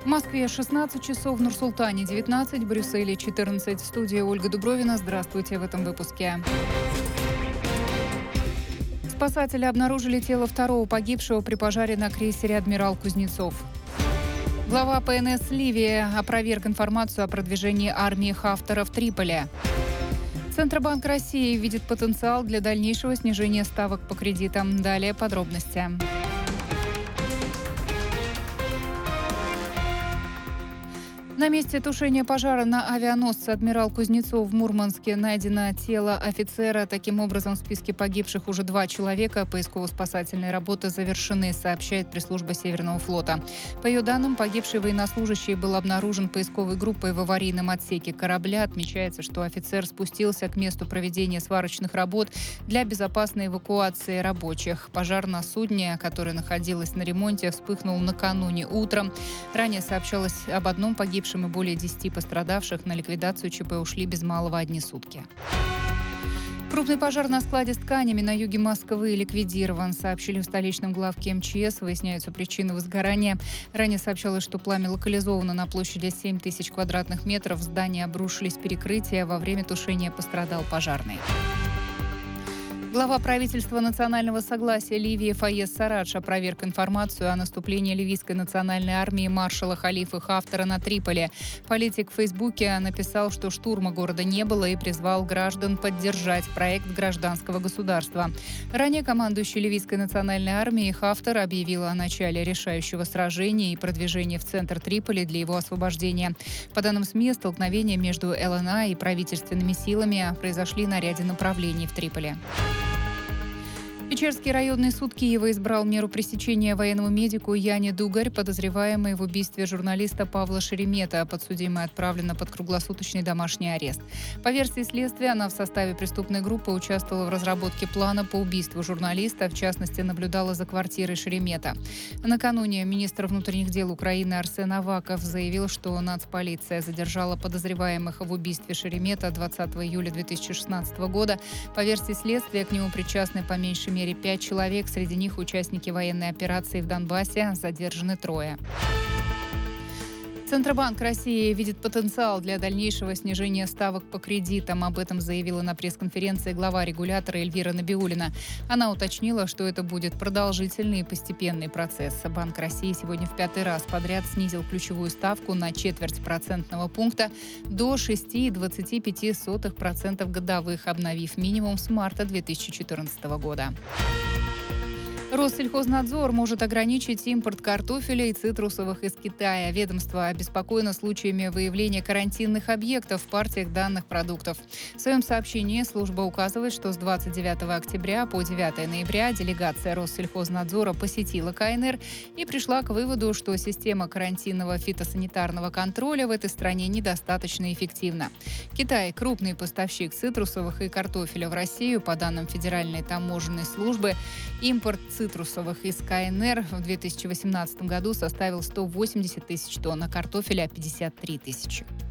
В Москве 16 часов, в Нур-Султане 19, в Брюсселе 14. В студии Ольга Дубровина. Здравствуйте в этом выпуске. Спасатели обнаружили тело второго погибшего при пожаре на крейсере «Адмирал Кузнецов». Глава ПНС Ливии опроверг информацию о продвижении армии Хафтара в Триполи. Центробанк России видит потенциал для дальнейшего снижения ставок по кредитам. Далее подробности. На месте тушения пожара на авианосце «Адмирал Кузнецов» в Мурманске найдено тело офицера. Таким образом, в списке погибших уже 2 человека. Поисково-спасательные работы завершены, сообщает пресс-служба Северного флота. По ее данным, погибший военнослужащий был обнаружен поисковой группой в аварийном отсеке корабля. Отмечается, что офицер спустился к месту проведения сварочных работ для безопасной эвакуации рабочих. Пожар на судне, которое находилось на ремонте, вспыхнул накануне утром. Ранее сообщалось об одном погибшем и более 10 пострадавших. На ликвидацию ЧП ушли без малого 1 сутки. Крупный пожар на складе с тканями на юге Москвы ликвидирован, сообщили в столичном главке МЧС. Выясняются причины возгорания. Ранее сообщалось, что пламя локализовано на площади 7 тысяч квадратных метров. В здании обрушились перекрытия. Во время тушения пострадал пожарный. Глава правительства национального согласия Ливии Фаез Сарадж опроверг информацию о наступлении ливийской национальной армии маршала Халифы Хафтара на Триполи. Политик в Фейсбуке написал, что штурма города не было, и призвал граждан поддержать проект гражданского государства. Ранее командующий ливийской национальной армией Хафтар объявил о начале решающего сражения и продвижении в центр Триполи для его освобождения. По данным СМИ, столкновения между ЛНА и правительственными силами произошли на ряде направлений в Триполи. Печерский районный суд Киева избрал меру пресечения военному медику Яне Дугарь, подозреваемой в убийстве журналиста Павла Шеремета. Подсудимая отправлена под круглосуточный домашний арест. По версии следствия, она в составе преступной группы участвовала в разработке плана по убийству журналиста, в частности, наблюдала за квартирой Шеремета. Накануне министр внутренних дел Украины Арсен Аваков заявил, что нацполиция задержала подозреваемых в убийстве Шеремета 20 июля 2016 года. По версии следствия, к нему причастны по меньшей мере 5 человек, среди них участники военной операции в Донбассе, задержаны 3. Центробанк России видит потенциал для дальнейшего снижения ставок по кредитам. Об этом заявила на пресс-конференции глава регулятора Эльвира Набиуллина. Она уточнила, что это будет продолжительный и постепенный процесс. Банк России сегодня в 5-й раз подряд снизил ключевую ставку на четверть процентного пункта до 6,25% годовых, обновив минимум с марта 2014 года. Россельхознадзор может ограничить импорт картофеля и цитрусовых из Китая. Ведомство обеспокоено случаями выявления карантинных объектов в партиях данных продуктов. В своем сообщении служба указывает, что с 29 октября по 9 ноября делегация Россельхознадзора посетила КНР и пришла к выводу, что система карантинного фитосанитарного контроля в этой стране недостаточно эффективна. Китай – крупный поставщик цитрусовых и картофеля в Россию. По данным Федеральной таможенной службы, импорт цитрусовых из КНР в 2018 году составил 180 тысяч тонн, а картофеля – 53 тысячи.